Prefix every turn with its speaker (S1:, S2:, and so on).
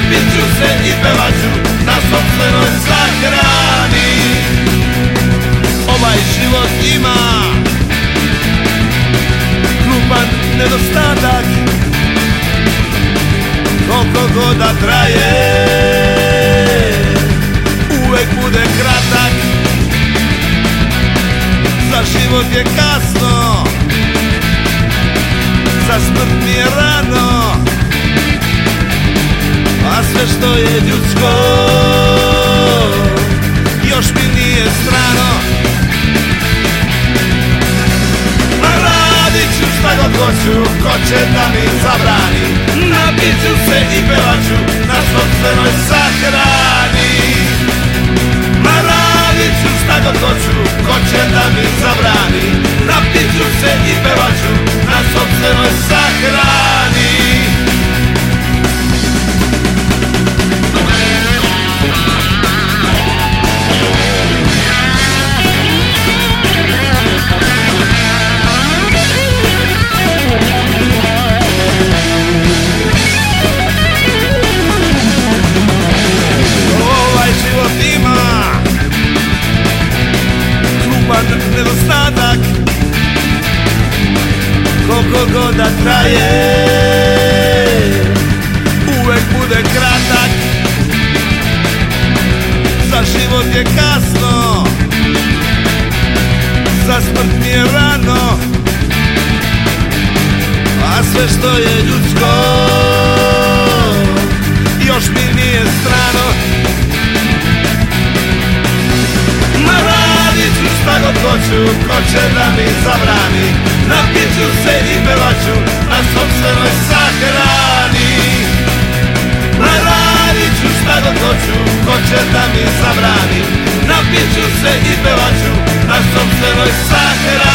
S1: napit ću se i pevaću na sopstvenoj sahrani. Ovaj život ima krupan nedostatak, koliko god da traje uvek bude kratak. Za život je kasno, za smrt mi je rano, a sve što je ljudsko još mi nije strano. Ma radit ću šta god hoću, ko će da mi zabrani, napit ću se i pevaću na sopstvenoj sahrani. Ma radit ću šta god hoću, ko će da mi zabrani, napit ću se i pevaću na sopstvenoj sahrani. Nedostatak, koliko god da traje uvek bude kratak. Za život je kasno, za smrt mi je rano, a sve što je ljudsko još mi nije strano. Šta god hoću, ko će da mi zabrani, napit ću se i pevaću na sopstvenoj sahrani. Ma radit ću šta god hoću, ko će da mi zabrani, napit ću se i pevaću na sopstvenoj sahrani.